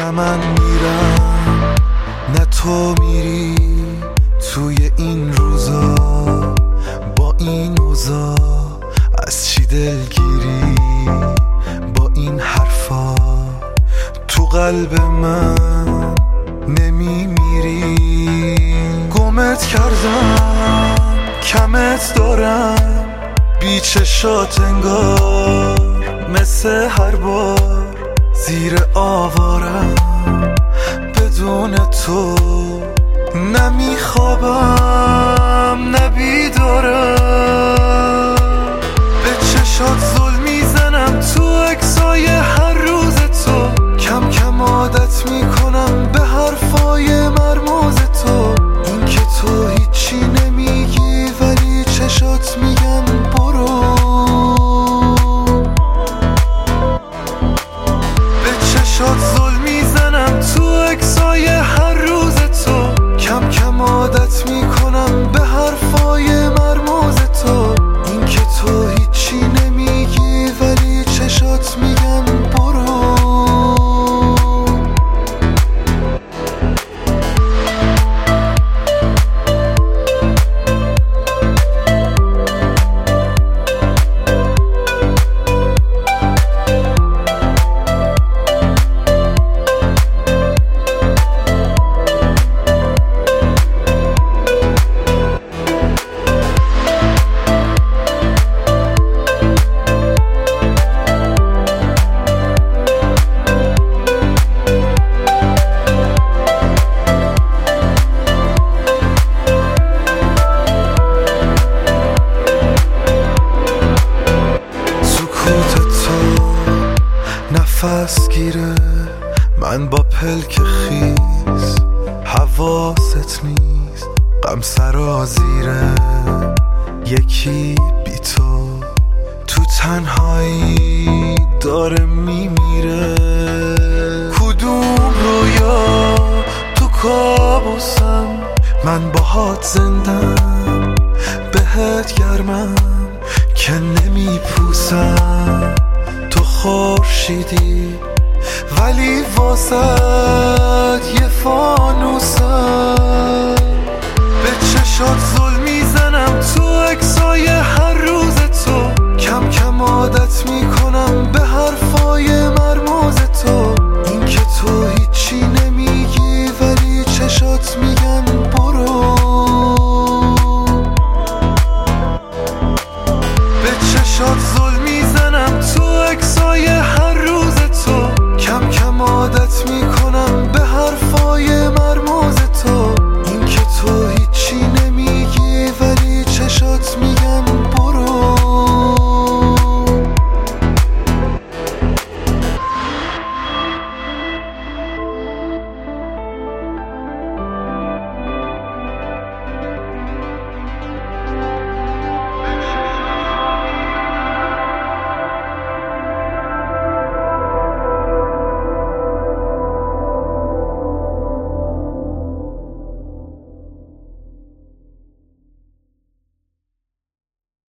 نه من میرم نه تو میری توی این روزا، با این اوضاع از چی دلگیری؟ با این حرفا تو قلب من نمیمیری؟ گمت کردم کمت دارم بی چشات انگار، مثل هر بار زیر آوارم بدون تو، نمیخوابم نبیدارم، به چشات ظلم میزنم تو عکسای هر روز تو، کم کم عادت میکنم به حرفای مرموز تو، این که تو هیچی نمیگی ولی چشات میگن برو، به چشات ظلم میزنم تو عکسای هر روز تو، کم کم عادت میکنم به حرفای مرموز تو، این که تو هیچی نمیگی ولی چشات میگن برو. نفس گیره من با پلک خیس، حواست نیست غم سرازیره، یکی بی تو تنهایی داره میمیره، کدوم رویا تو کابوسم من باهات زندم، بهت گرمم که نمیپوسم، تو خورشیدی ولی واسد یه فانوسم، به چشات ظلم میزنم تو عکسای هر روز تو، کم کم عادت میکنم به حرفای مرموز تو، این که تو هیچی نمیگی ولی چشات میگن برو، به چشات ظلم میزنم تو عکسای هر روز تو، کم کم عادت